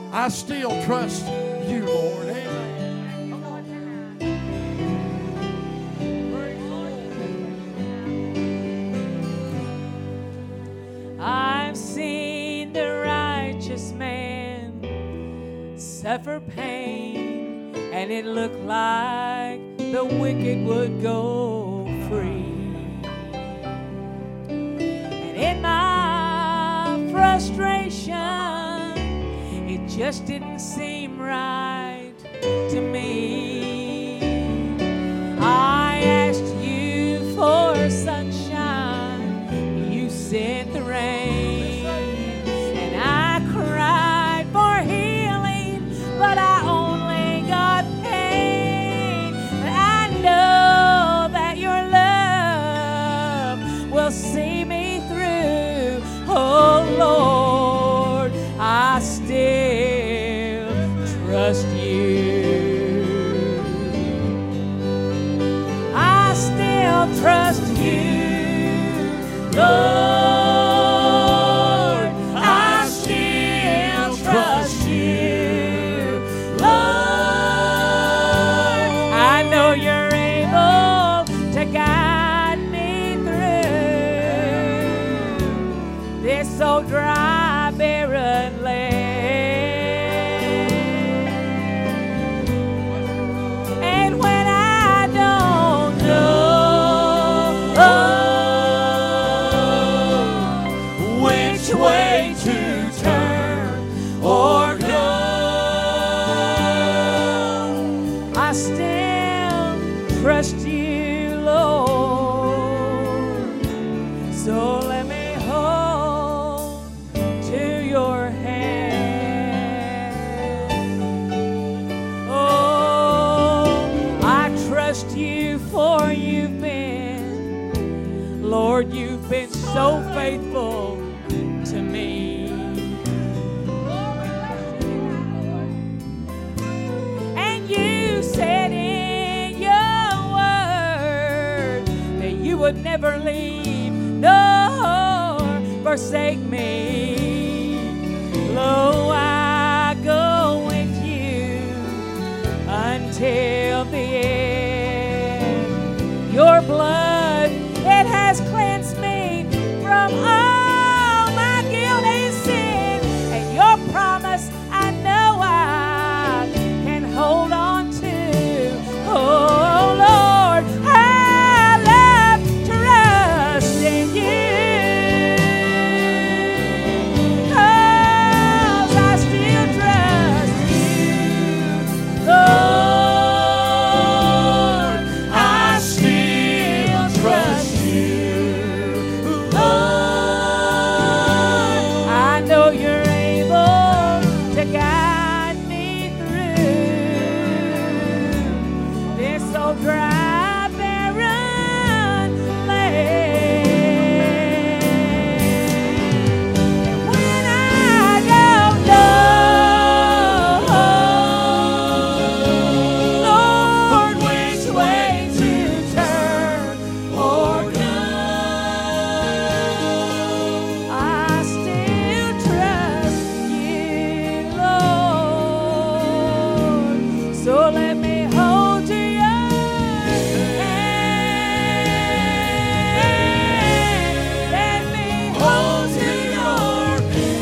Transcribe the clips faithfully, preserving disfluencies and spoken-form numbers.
I still trust you, Lord. Amen. I've seen the righteous man suffer pain, and it looked like the wicked would go free. And in my frustration, it just didn't seem right to me. I asked you for sunshine, you sent the rain, and I cried for healing, but I only got pain. But I know that your love will see me through. Oh Lord, I still trust you. I still trust you, Lord. I still trust you, Lord. I know you're able to guide me through this so dry, barren land. And when I don't know which way to turn or go, I still trust you, Lord. So let me hold to your hand. Oh, I trust you, for you've been, Lord, you've been so faithful to me. And you said in your word that you would never leave nor forsake me. Lo, I go with you until the end. Your blood, it has cleansed me from all my guilt and sin, and your promise I know I can hold on to. Oh Lord, I love trust in you, 'cause I still trust you, Lord. I still trust you, Lord. I know you're able to guide me through this so dry, barren land. And when I don't know, Lord, which way to turn or go, I still trust you, Lord. So let me hold to your hand. Let me hold to your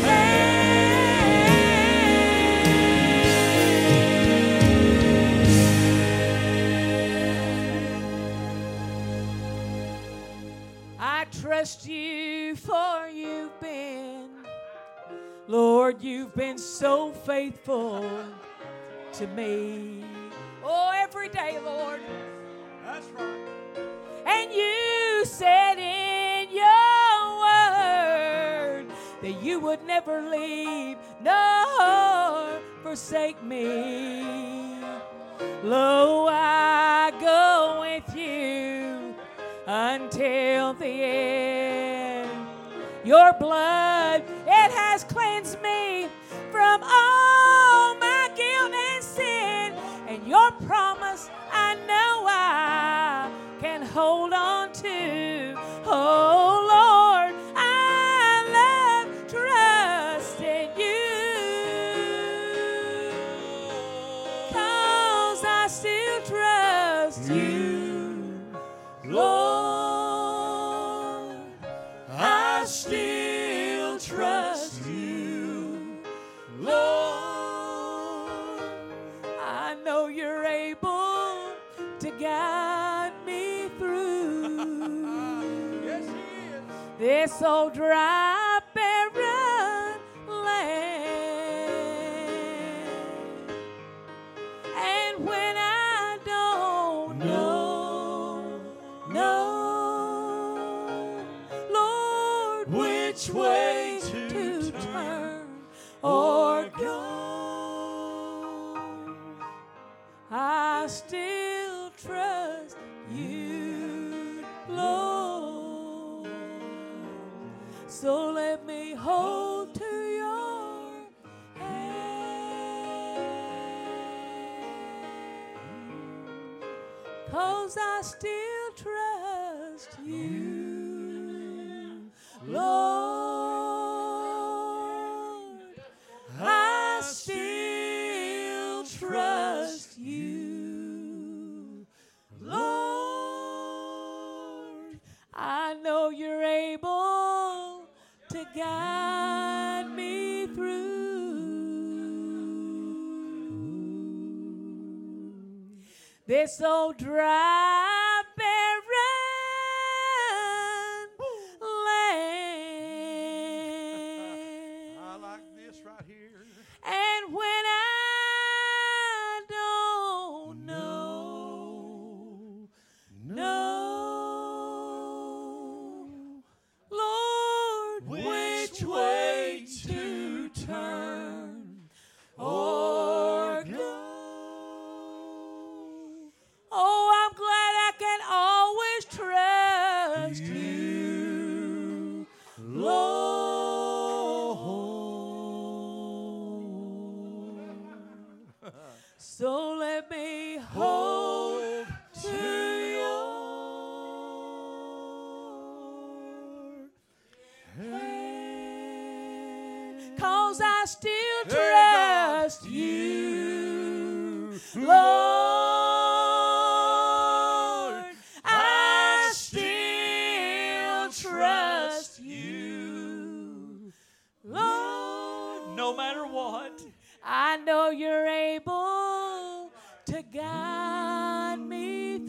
hand. I trust you, for you've been, Lord, you've been so faithful to me. Oh, every day, Lord. That's right. And you said in your word that you would never leave nor forsake me. Lo, I go with you until the end. Your blood, it has cleansed me from all my guilt and sin, and your promise I know I can hold on to. Oh Lord, I love trusting you. you, Lord. I still trust you, Lord. I know you're able to guide me through Yes, He is. this old dry, barren land. And when I don't know, know, Lord, which way to turn or go, I still trust you, Lord. So let me hold to your hand, 'cause I still trust you, Lord. I still trust you, Lord. I know you're able to guide me through this old dry, barren land. I like this right here. And when I don't know, know, Lord, which way to turn or go, oh, I'm glad I can always trust you, Lord. So let me hold to your hand, 'cause I still trust you, Lord. I still trust you, Lord. No matter what. I know you're able to guide me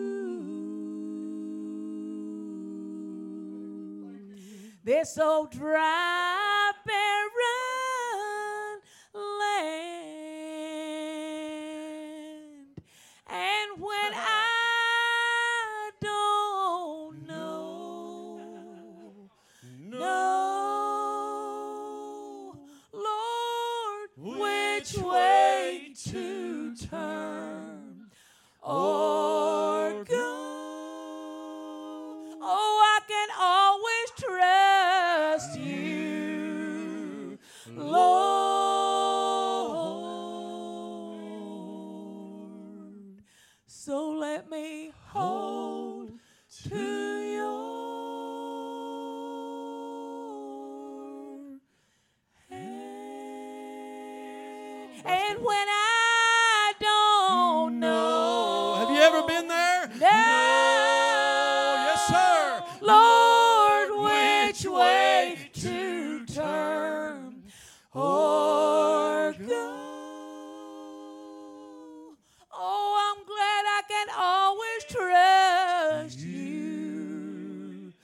through this old dry, barren land. And when I don't know, know, Lord, which way to turn or go, oh, I can always trust you, Lord. So let me hold to your hand. And when I don't know, Have you ever been there? No. Yes, sir. Lord, which way to turn or go, oh, I'm glad I can always trust you,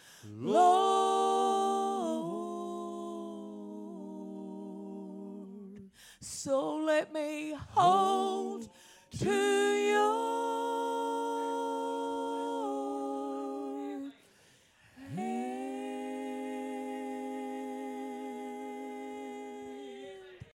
Lord. So let me hold to your